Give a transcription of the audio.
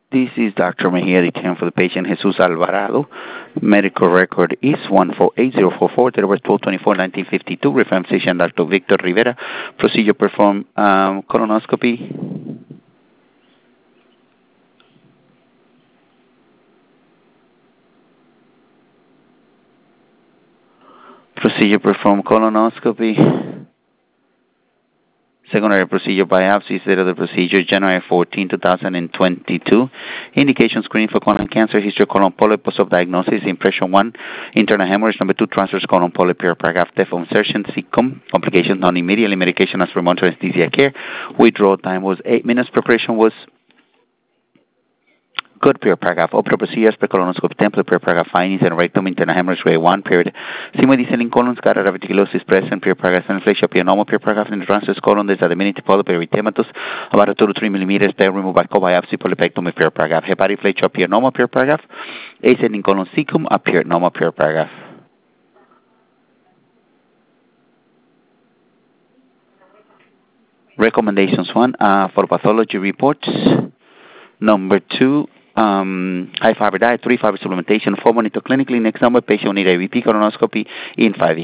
This is Dr. Mejia, the term for the patient, Jesus Alvarado. Medical record is 148044, date of birth 12/24/1952. Reference physician, Dr. Victor Rivera. Procedure performed colonoscopy. Procedure performed colonoscopy. Secondary procedure biopsy, date of the procedure January 14, 2022. Indication screening for colon cancer, history of colon polyp, post-op diagnosis, impression 1, internal hemorrhage, number 2, transverse colon polyp, paragraph, depth of insertion, cecum, complications non immediately, medication as per monitored anesthesia care. Withdrawal time was 8 minutes, preparation was good, paragraph. Opera procedures, colonoscopy template, paragraph. Findings and rectum, internal hemorrhage, grade 1, period. Sigmoidicil in colon, scatter reticulosis present, paragraph. Anesthesia, normal, paragraph. In the transverse colon, there's a diminutive polyp, erythematous, about a 2 to 3 millimeters, they removed by co-biopsy, polypectomy, paragraph. Hepatic flecha, normal, paragraph. Ascending colon cecum, normal, paragraph. Recommendations 1, for pathology reports. Number 2, high fiber diet, 3 fiber supplementation, 4 monitor clinically. Next number, patient will need a repeat colonoscopy in 5 years.